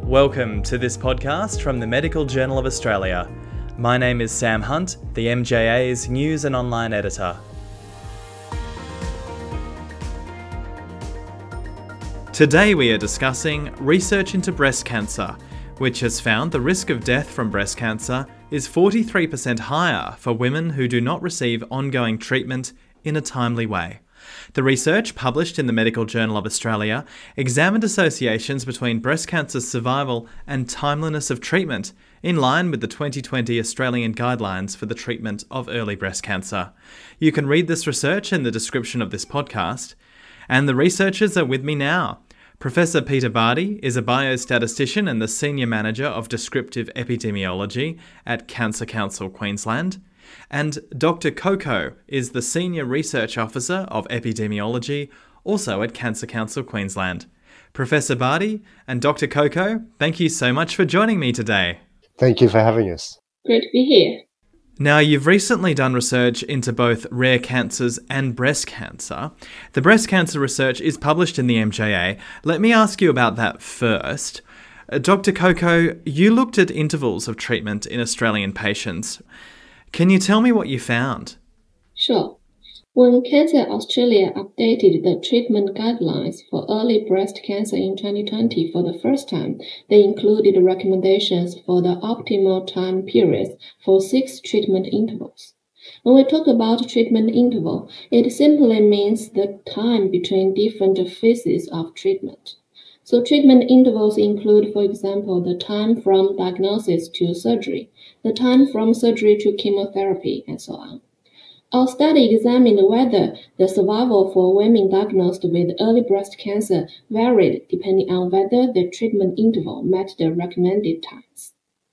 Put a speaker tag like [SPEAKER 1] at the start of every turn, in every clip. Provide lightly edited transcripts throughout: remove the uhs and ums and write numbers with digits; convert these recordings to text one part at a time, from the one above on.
[SPEAKER 1] Welcome to this podcast from the Medical Journal of Australia. My name is Sam Hunt, the MJA's News and Online Editor. Today we are discussing research into breast cancer, which has found the risk of death from breast cancer is 43% higher for women who do not receive ongoing treatment in a timely way. The research, published in the Medical Journal of Australia, examined associations between breast cancer survival and timeliness of treatment, in line with the 2020 Australian Guidelines for the Treatment of Early Breast Cancer. You can read this research in the description of this podcast. And the researchers are with me now. Professor Peter Bardy is a biostatistician and the Senior Manager of Descriptive Epidemiology at Cancer Council Queensland. And Dr. Coco is the Senior Research Officer of Epidemiology, also at Cancer Council Queensland. Professor Bardy and Dr. Coco, thank you so much for joining me today.
[SPEAKER 2] Thank you for having us.
[SPEAKER 3] Great to be here.
[SPEAKER 1] Now, you've recently done research into both rare cancers and breast cancer. The breast cancer research is published in the MJA. Let me ask you about that first. Dr. Coco, you looked at intervals of treatment in Australian patients. Can you tell me what you found?
[SPEAKER 3] Sure. When Cancer Australia updated the treatment guidelines for early breast cancer in 2020 for the first time, they included recommendations for the optimal time periods for 6 treatment intervals. When we talk about treatment interval, it simply means the time between different phases of treatment. So treatment intervals include, for example, the time from diagnosis to surgery, the time from surgery to chemotherapy, and so on. Our study examined whether the survival for women diagnosed with early breast cancer varied depending on whether the treatment interval met the recommended times.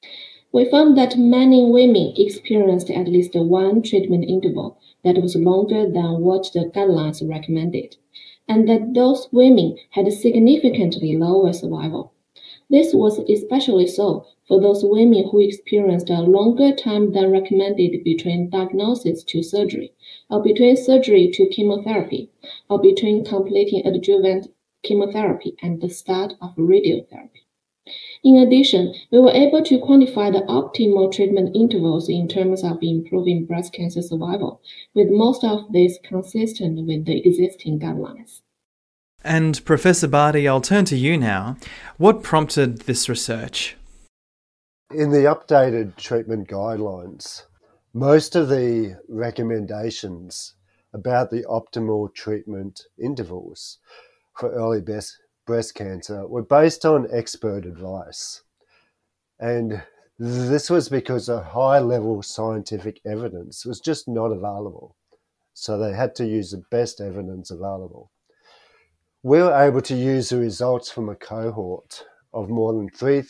[SPEAKER 3] We found that many women experienced at least one treatment interval that was longer than what the guidelines recommended, and that those women had significantly lower survival. This was especially so for those women who experienced a longer time than recommended between diagnosis to surgery, or between surgery to chemotherapy, or between completing adjuvant chemotherapy and the start of radiotherapy. In addition, we were able to quantify the optimal treatment intervals in terms of improving breast cancer survival, with most of this consistent with the existing guidelines.
[SPEAKER 1] And Professor Bardy, I'll turn to you now. What prompted this research?
[SPEAKER 2] In the updated treatment guidelines, most of the recommendations about the optimal treatment intervals for early breast cancer were based on expert advice. And this was because a high-level scientific evidence was just not available. So they had to use the best evidence available. We were able to use the results from a cohort of more than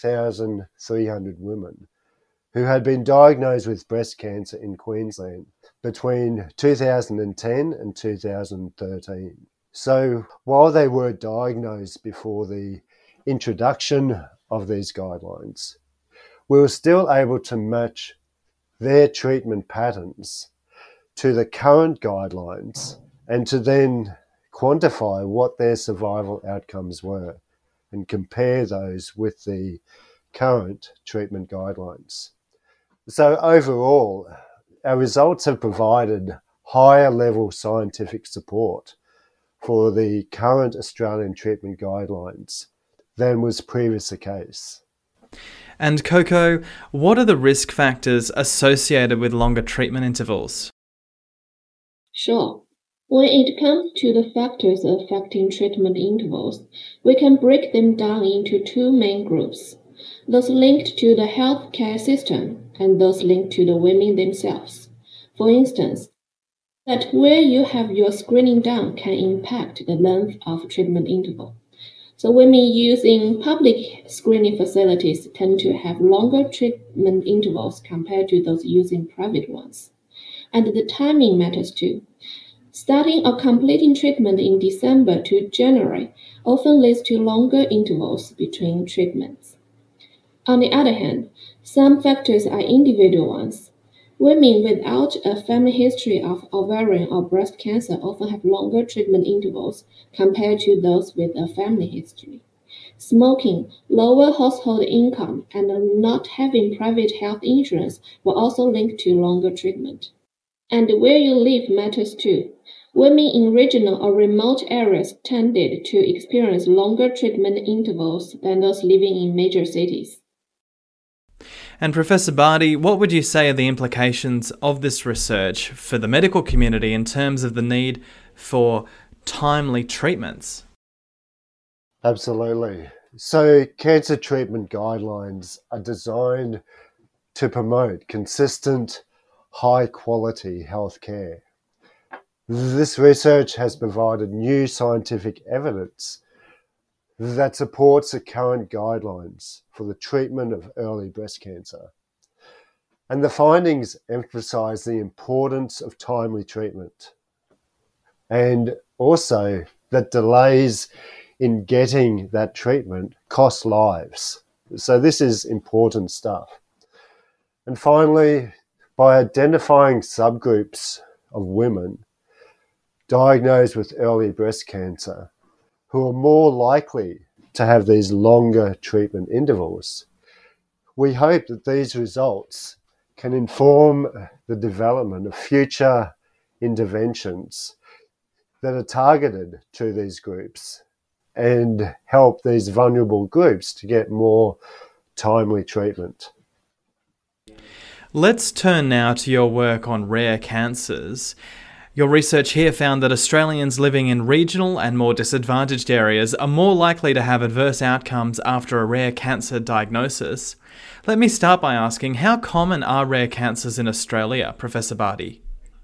[SPEAKER 2] 3,300 women who had been diagnosed with breast cancer in Queensland between 2010 and 2013. So while they were diagnosed before the introduction of these guidelines, we were still able to match their treatment patterns to the current guidelines and to then quantify what their survival outcomes were and compare those with the current treatment guidelines. So overall, our results have provided higher level scientific support for the current Australian treatment guidelines than was previously the case.
[SPEAKER 1] And Coco, what are the risk factors associated with longer treatment intervals?
[SPEAKER 3] Sure. When it comes to the factors affecting treatment intervals, we can break them down into 2 main groups: those linked to the healthcare system and those linked to the women themselves. For instance, that where you have your screening done can impact the length of treatment interval. So women using public screening facilities tend to have longer treatment intervals compared to those using private ones. And the timing matters too. Starting or completing treatment in December to January often leads to longer intervals between treatments. On the other hand, some factors are individual ones. Women without a family history of ovarian or breast cancer often have longer treatment intervals compared to those with a family history. Smoking, lower household income, and not having private health insurance were also linked to longer treatment. And where you live matters too. Women in regional or remote areas tended to experience longer treatment intervals than those living in major cities.
[SPEAKER 1] And Professor Barty, what would you say are the implications of this research for the medical community in terms of the need for timely treatments?
[SPEAKER 2] Absolutely. So, cancer treatment guidelines are designed to promote consistent, high-quality healthcare. This research has provided new scientific evidence that supports the current guidelines for the treatment of early breast cancer. And the findings emphasize the importance of timely treatment and also that delays in getting that treatment cost lives. So this is important stuff. And finally, by identifying subgroups of women diagnosed with early breast cancer who are more likely to have these longer treatment intervals, we hope that these results can inform the development of future interventions that are targeted to these groups and help these vulnerable groups to get more timely treatment.
[SPEAKER 1] Let's turn now to your work on rare cancers. Your research here found that Australians living in regional and more disadvantaged areas are more likely to have adverse outcomes after a rare cancer diagnosis. Let me start by asking, how common are rare cancers in Australia, Professor Barty?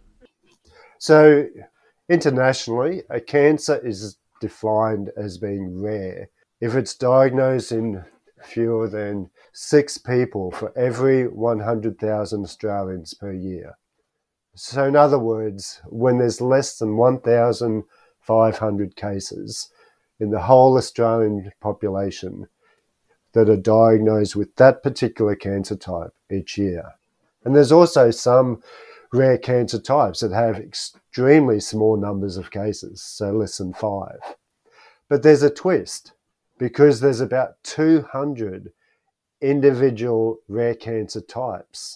[SPEAKER 2] So, internationally, a cancer is defined as being rare if it's diagnosed in fewer than 6 people for every 100,000 Australians per year. So in other words, when there's less than 1,500 cases in the whole Australian population that are diagnosed with that particular cancer type each year. And there's also some rare cancer types that have extremely small numbers of cases, so less than 5. But there's a twist, because there's about 200 individual rare cancer types.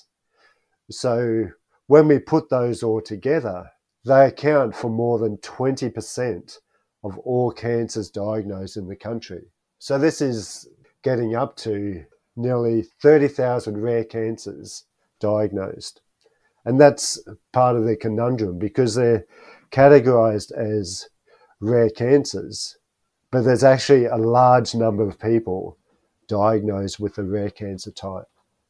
[SPEAKER 2] So when we put those all together, they account for more than 20% of all cancers diagnosed in the country. So this is getting up to nearly 30,000 rare cancers diagnosed. And that's part of the conundrum because they're categorized as rare cancers, but there's actually a large number of people diagnosed with a rare cancer type.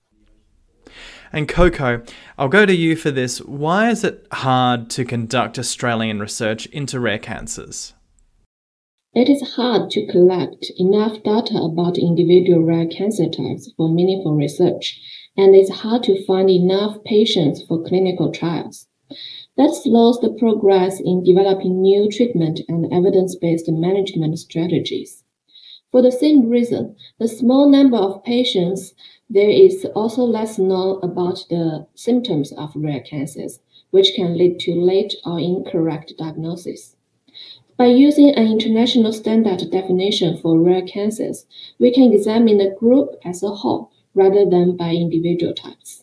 [SPEAKER 1] And Coco, I'll go to you for this. Why is it hard to conduct Australian research into rare cancers?
[SPEAKER 3] It is hard to collect enough data about individual rare cancer types for meaningful research, and it's hard to find enough patients for clinical trials. That slows the progress in developing new treatment and evidence-based management strategies. For the same reason, the small number of patients, there is also less known about the symptoms of rare cancers, which can lead to late or incorrect diagnosis. By using an international standard definition for rare cancers, we can examine the group as a whole rather than by individual types.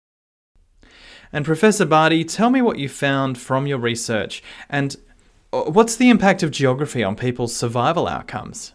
[SPEAKER 1] And Professor Barty, tell me what you found from your research and what's the impact of geography on people's survival outcomes?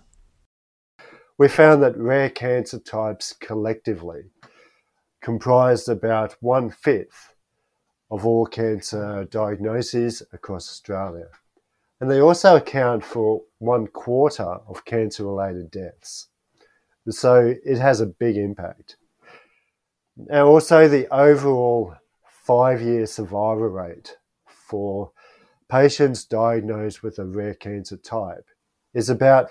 [SPEAKER 2] We found that rare cancer types collectively comprised about 1/5 of all cancer diagnoses across Australia. And they also account for 1/4 of cancer-related deaths. So it has a big impact. Now also the overall 5-year survival rate for patients diagnosed with a rare cancer type is about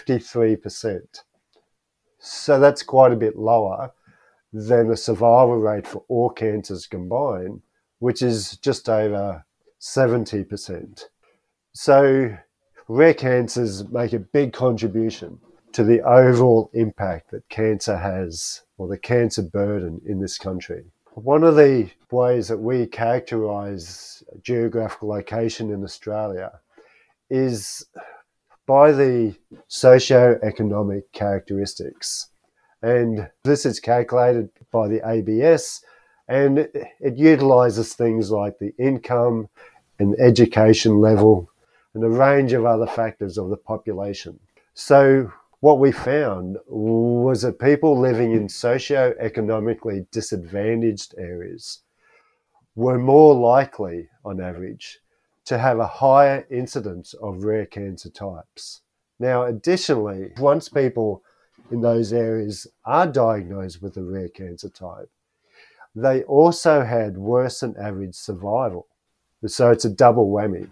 [SPEAKER 2] 53%. So that's quite a bit lower than the survival rate for all cancers combined, which is just over 70%. So rare cancers make a big contribution to the overall impact that cancer has, or the cancer burden in this country. One of the ways that we characterise geographical location in Australia is by the socio-economic characteristics. And this is calculated by the ABS, and it utilises things like the income and education level and a range of other factors of the population. So what we found was that people living in socio-economically disadvantaged areas were more likely, on average, to have a higher incidence of rare cancer types. Now, additionally, once people in those areas are diagnosed with a rare cancer type, they also had worse than average survival. So it's a double whammy.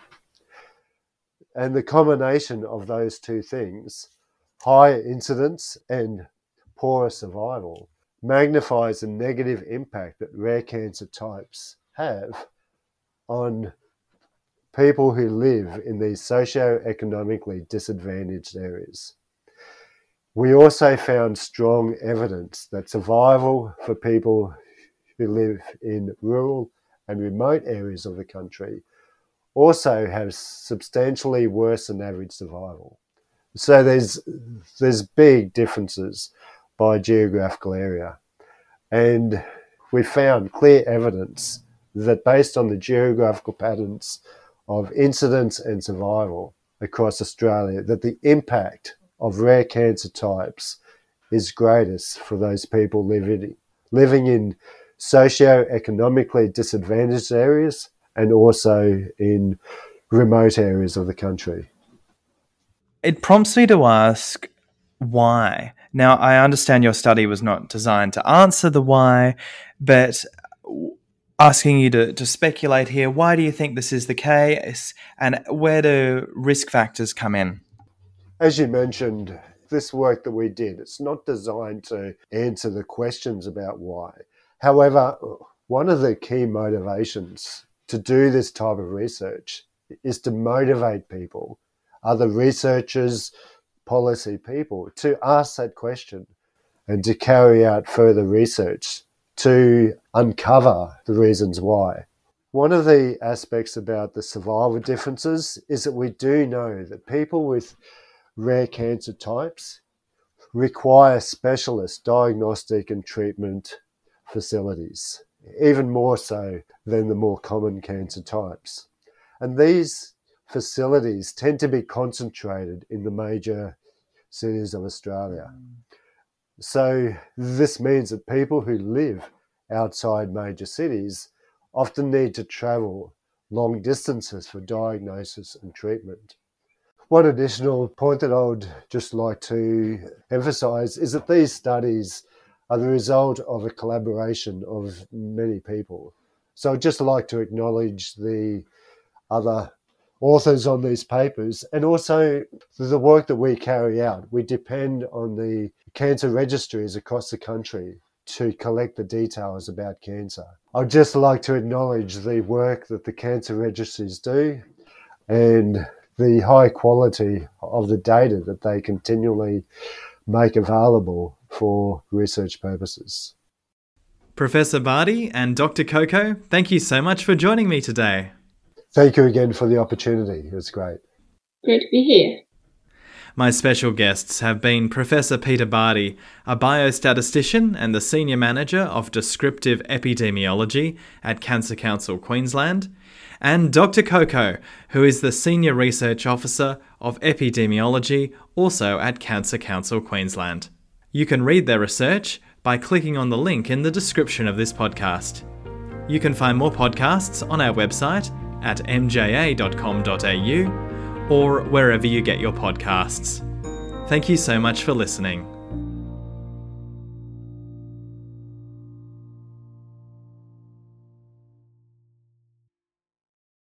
[SPEAKER 2] And the combination of those two things, higher incidence and poorer survival, magnifies the negative impact that rare cancer types have on people who live in these socio-economically disadvantaged areas. We also found strong evidence that survival for people who live in rural and remote areas of the country also have substantially worse than average survival. So there's big differences by geographical area. And we found clear evidence that based on the geographical patterns of incidence and survival across Australia, that the impact of rare cancer types is greatest for those people living in socio-economically disadvantaged areas and also in remote areas of the country.
[SPEAKER 1] It prompts me to ask why. Now, I understand your study was not designed to answer the why, but asking you to speculate here, why do you think this is the case, and where do risk factors come in?
[SPEAKER 2] As you mentioned, this work that we did, it's not designed to answer the questions about why. However, one of the key motivations to do this type of research is to motivate people, other researchers, policy people, to ask that question and to carry out further research to uncover the reasons why. One of the aspects about the survival differences is that we do know that people with rare cancer types require specialist diagnostic and treatment facilities, even more so than the more common cancer types. And these facilities tend to be concentrated in the major cities of Australia. So this means that people who live outside major cities often need to travel long distances for diagnosis and treatment. One additional point that I would just like to emphasise is that these studies are the result of a collaboration of many people. So I'd just like to acknowledge the other authors on these papers and also the work that we carry out. We depend on the cancer registries across the country to collect the details about cancer. I'd just like to acknowledge the work that the cancer registries do and the high quality of the data that they continually make available for research purposes.
[SPEAKER 1] Professor Barty and Dr. Coco, thank you so much for joining me today.
[SPEAKER 2] Thank you again for the opportunity. It was great.
[SPEAKER 3] Great to be here.
[SPEAKER 1] My special guests have been Professor Peter Barty, a biostatistician and the Senior Manager of Descriptive Epidemiology at Cancer Council Queensland, and Dr. Coco, who is the Senior Research Officer of Epidemiology, also at Cancer Council Queensland. You can read their research by clicking on the link in the description of this podcast. You can find more podcasts on our website at mja.com.au or wherever you get your podcasts. Thank you so much for listening.